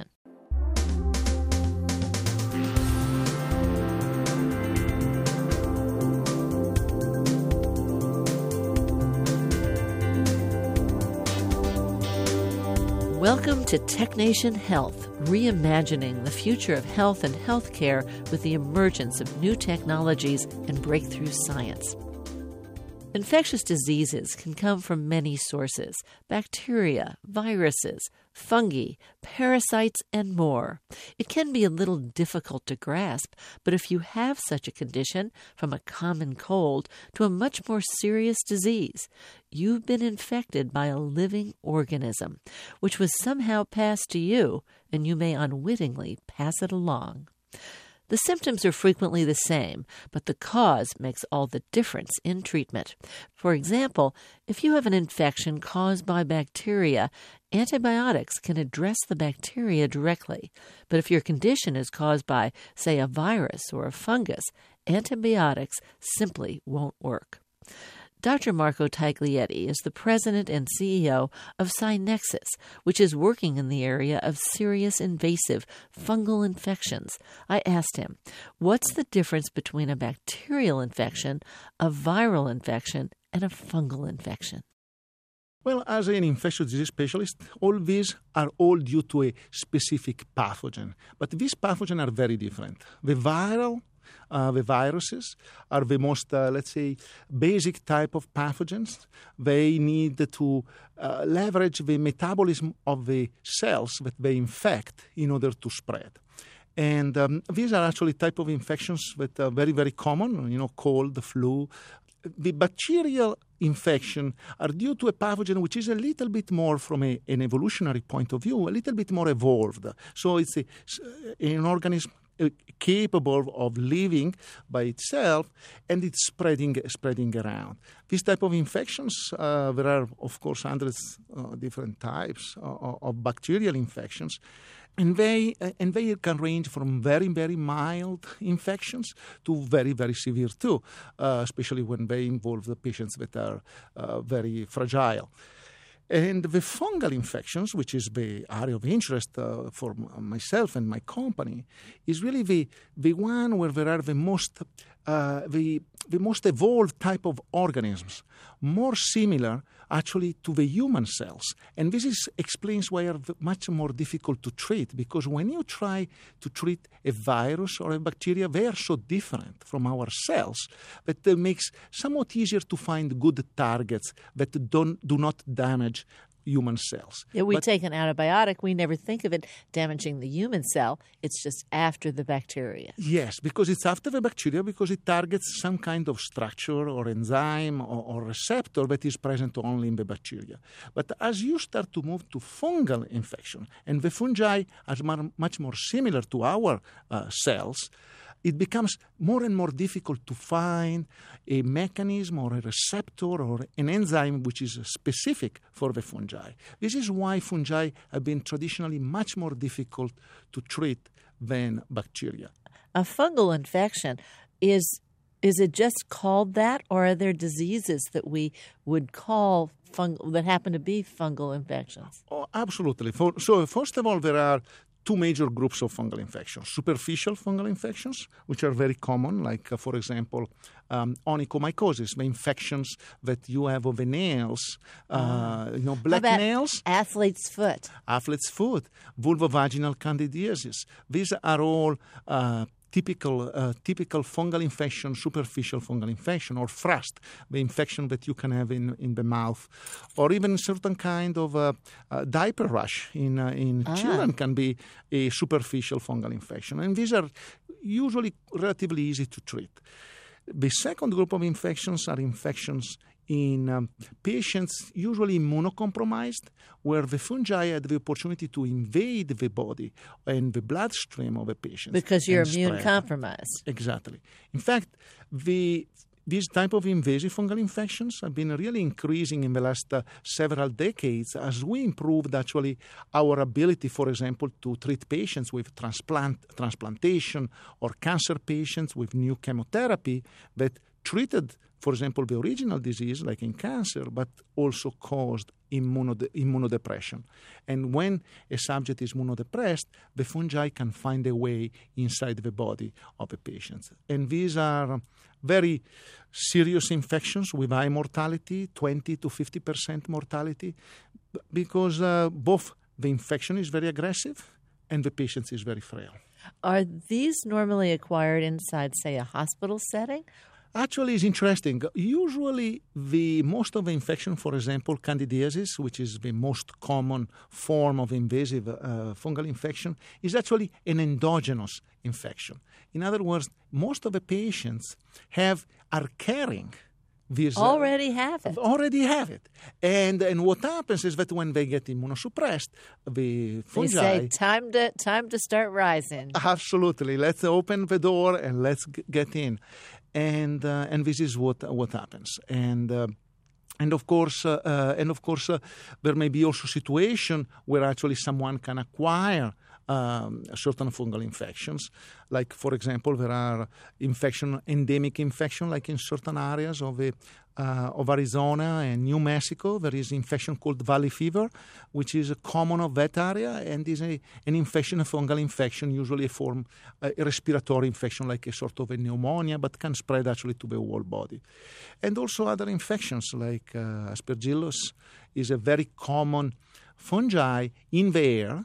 Welcome to Tech Nation Health, reimagining the future of health and healthcare with the emergence of new technologies and breakthrough science. Infectious diseases can come from many sources: bacteria, viruses, fungi, parasites, and more. It can be a little difficult to grasp, but if you have such a condition, from a common cold to a much more serious disease, you've been infected by a living organism, which was somehow passed to you, and you may unwittingly pass it along. The symptoms are frequently the same, but the cause makes all the difference in treatment. For example, if you have an infection caused by bacteria, antibiotics can address the bacteria directly. But if your condition is caused by, say, a virus or a fungus, antibiotics simply won't work. Dr. Marco Taglietti is the president and CEO of SciNexus, which is working in the area of serious invasive fungal infections. I asked him, what's the difference between a bacterial infection, a viral infection, and a fungal infection? Well, as an infectious disease specialist, all these are all due to a specific pathogen. But these pathogens are very different. The viruses are the most, basic type of pathogens. They need to leverage the metabolism of the cells that they infect in order to spread. And these are actually type of infections that are very, very common, cold, the flu. The bacterial infection are due to a pathogen which is a little bit more, from an evolutionary point of view, a little bit more evolved. So it's an organism capable of living by itself, and it's spreading around. These type of infections, there are, of course, hundreds of different types of bacterial infections, and they can range from very, very mild infections to very, very severe too, especially when they involve the patients that are very fragile. And the fungal infections, which is the area of interest for myself and my company, is really the one where there are the most evolved type of organisms, more similar actually to the human cells. And this explains why they are much more difficult to treat, because when you try to treat a virus or a bacteria, they are so different from our cells that it makes somewhat easier to find good targets that do not damage human cells. Yeah, we take an antibiotic, we never think of it damaging the human cell. It's just after the bacteria. Yes, because it's after the bacteria, because it targets some kind of structure or enzyme or receptor that is present only in the bacteria. But as you start to move to fungal infection, and the fungi are much more similar to our cells, it becomes more and more difficult to find a mechanism or a receptor or an enzyme which is specific for the fungi. This is why fungi have been traditionally much more difficult to treat than bacteria. A fungal infection, is it just called that, or are there diseases that we would call that happen to be fungal infections? Oh, absolutely. So first of all, there are two major groups of fungal infections: superficial fungal infections, which are very common, like, for example, onychomycosis, the infections that you have of the nails, black nails. Athlete's foot, vulvovaginal candidiasis. These are all typical fungal infection, superficial fungal infection, or thrust, the infection that you can have in the mouth, or even certain kind of diaper rash in children can be a superficial fungal infection. And these are usually relatively easy to treat. The second group of infections are infections in patients usually immunocompromised, where the fungi had the opportunity to invade the body and the bloodstream of a patient. Because you're immune compromised. Exactly. In fact, these type of invasive fungal infections have been really increasing in the last several decades as we improved actually our ability, for example, to treat patients with transplantation, or cancer patients with new chemotherapy that treated, for example, the original disease, like in cancer, but also caused immunodepression. And when a subject is immunodepressed, the fungi can find a way inside the body of a patient. And these are very serious infections with high mortality, 20 to 50% mortality, because both the infection is very aggressive and the patient is very frail. Are these normally acquired inside, say, a hospital setting? Actually, it's interesting. Usually, most of the infection, for example, candidiasis, which is the most common form of invasive fungal infection, is actually an endogenous infection. In other words, most of the patients are carrying this. Already have it. And what happens is that when they get immunosuppressed, the fungi... They say, time to start rising. Absolutely. Let's open the door and let's get in. And this is what happens. And of course, there may be also situation where actually someone can acquire certain fungal infections. Like, for example, there are endemic infection, like in certain areas of Arizona and New Mexico. There is infection called valley fever, which is common of that area, and is an infection, a fungal infection, usually a respiratory infection, like a sort of a pneumonia, but can spread actually to the whole body. And also other infections, like Aspergillus is a very common fungi in the air.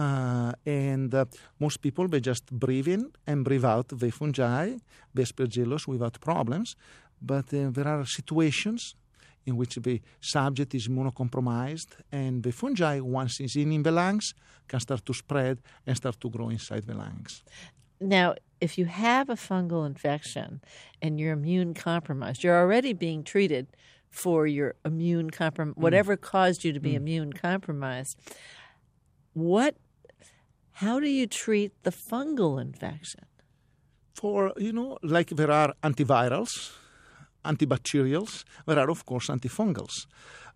And most people, they just breathe in and breathe out the fungi, the Aspergillus, without problems. But there are situations in which the subject is immunocompromised, and the fungi, once it's in the lungs, can start to spread and start to grow inside the lungs. Now, if you have a fungal infection and you're immune compromised, you're already being treated for your immune whatever caused you to be immune compromised. How do you treat the fungal infection? Like there are antivirals, antibacterials, there are, of course, antifungals.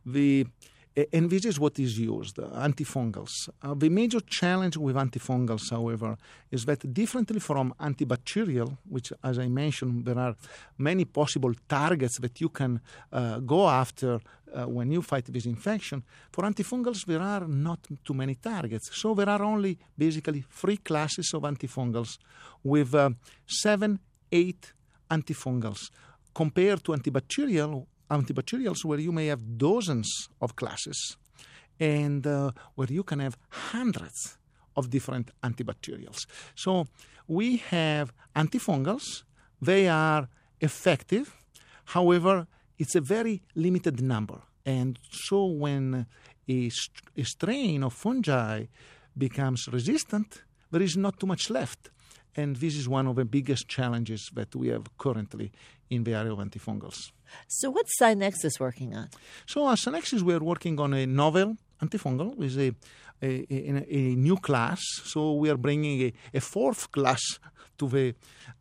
And this is what is used, antifungals. The major challenge with antifungals, however, is that differently from antibacterial, which, as I mentioned, there are many possible targets that you can go after when you fight this infection. For antifungals, there are not too many targets. So there are only basically 3 classes of antifungals with 7, 8 antifungals compared to antibacterials where you may have dozens of classes and where you can have hundreds of different antibacterials. So we have antifungals. They are effective. However, it's a very limited number. And so when a strain of fungi becomes resistant, there is not too much left. And this is one of the biggest challenges that we have currently in the area of antifungals. So what's Synexis working on? So at Synexis, we are working on a novel antifungal with a new class. So we are bringing a 4th class to the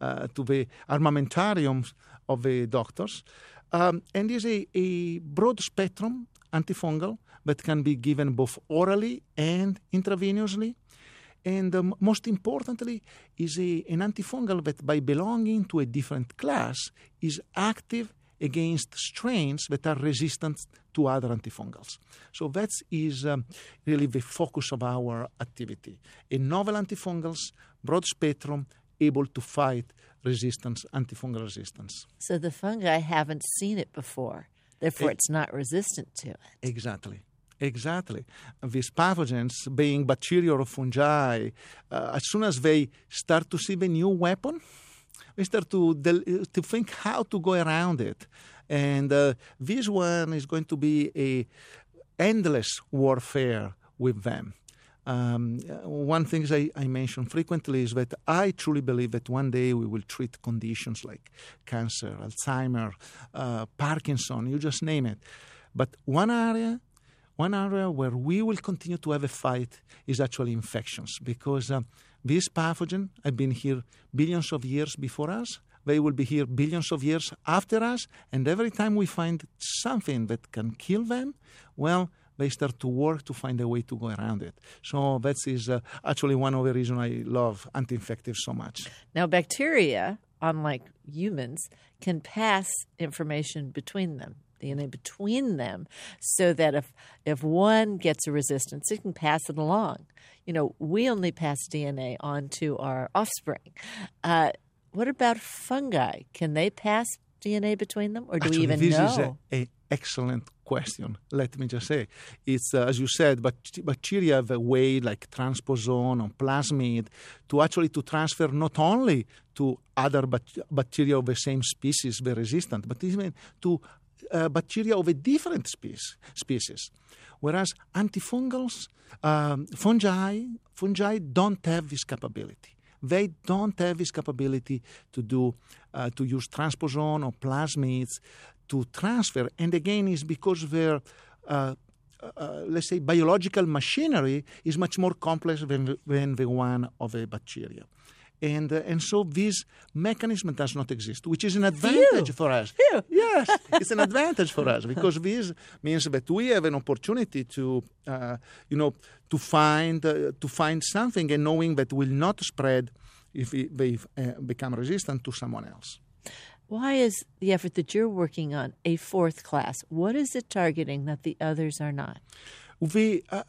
armamentarium of the doctors. And is a broad-spectrum antifungal that can be given both orally and intravenously. And most importantly, is an antifungal that, by belonging to a different class, is active against strains that are resistant to other antifungals. So that is really the focus of our activity. A novel antifungals, broad spectrum, able to fight antifungal resistance. So the fungi haven't seen it before. Therefore, it's not resistant to it. Exactly. These pathogens, being bacteria or fungi, as soon as they start to see the new weapon, they start to think how to go around it. And this one is going to be a endless warfare with them. One thing I mention frequently is that I truly believe that one day we will treat conditions like cancer, Alzheimer, Parkinson, you just name it. But one area where we will continue to have a fight is actually infections, because this pathogen have been here billions of years before us. They will be here billions of years after us, and every time we find something that can kill them, well, they start to work to find a way to go around it. So that is actually one of the reasons I love anti-infectives so much. Now, bacteria, unlike humans, can pass information between them. DNA between them so that if one gets a resistance, it can pass it along. We only pass DNA on to our offspring. What about fungi? Can they pass DNA between them, or do we even know? This is an excellent question. Let me just say, it's as you said, but bacteria have a way like transposon or plasmid to transfer not only to other bacteria of the same species, very resistant, but even to bacteria of a different species. Whereas antifungals, fungi don't have this capability. They don't have this capability to use transposon or plasmids to transfer. And again, it's because their, let's say, biological machinery is much more complex than the one of a bacteria. And so this mechanism does not exist, which is an advantage for us. Yes, it's an advantage for us because this means that we have an opportunity to find something and knowing that will not spread if they become resistant to someone else. Why is the effort that you're working on a fourth class? What is it targeting that the others are not? We are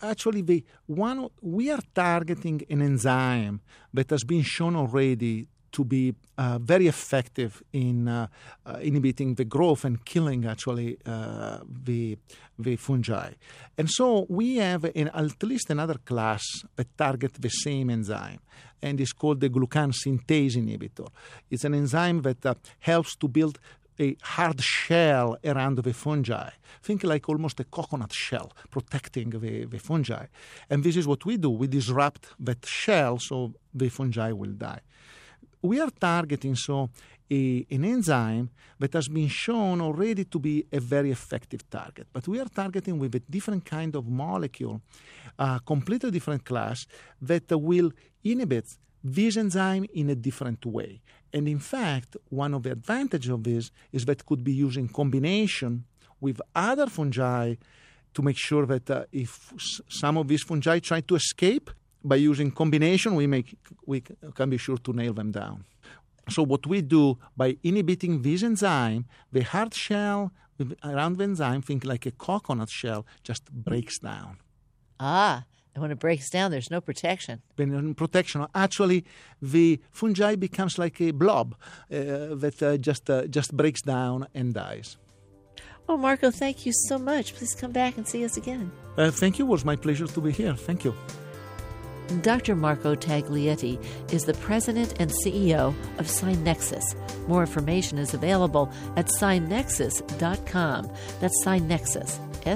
targeting an enzyme that has been shown already to be very effective in inhibiting the growth and killing actually the fungi. And so we have at least another class that target the same enzyme, and it's called the glucan synthase inhibitor. It's an enzyme that helps to build a hard shell around the fungi. Think like almost a coconut shell protecting the fungi. And this is what we do. We disrupt that shell so the fungi will die. We are targeting an enzyme that has been shown already to be a very effective target. But we are targeting with a different kind of molecule, a completely different class that will inhibit this enzyme in a different way. And in fact, one of the advantages of this is that it could be used in combination with other fungi to make sure that if some of these fungi try to escape, by using combination, we can be sure to nail them down. So what we do by inhibiting this enzyme, the hard shell around the enzyme, think like a coconut shell, just breaks down. And when it breaks down, there's no protection. Actually, the fungi becomes like a blob that just breaks down and dies. Oh, Marco, thank you so much. Please come back and see us again. Thank you. It was my pleasure to be here. Thank you. Dr. Marco Taglietti is the president and CEO of SciNexus. More information is available at SciNexus.com. That's SciNexus,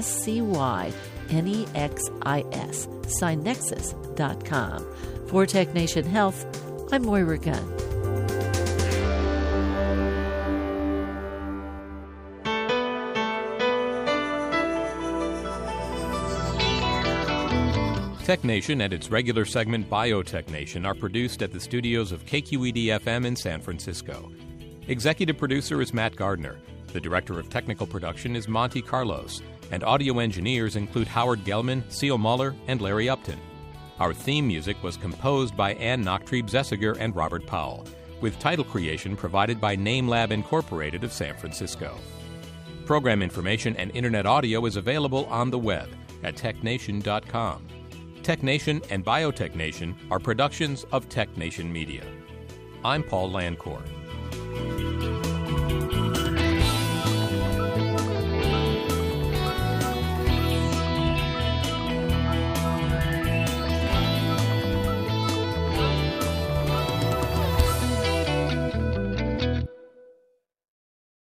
SCYNEXIS, SciNexus.com. For Tech Nation Health, I'm Moira Gunn. Tech Nation and its regular segment Biotech Nation are produced at the studios of KQED-FM in San Francisco. Executive producer is Matt Gardner. The director of technical production is Monty Carlos. And audio engineers include Howard Gelman, Seal Muller, and Larry Upton. Our theme music was composed by Ann Nachtrieb-Zessiger and Robert Powell, with title creation provided by NameLab Incorporated of San Francisco. Program information and internet audio is available on the web at technation.com. Tech Nation and Biotech Nation are productions of Tech Nation Media. I'm Paul Lancourt.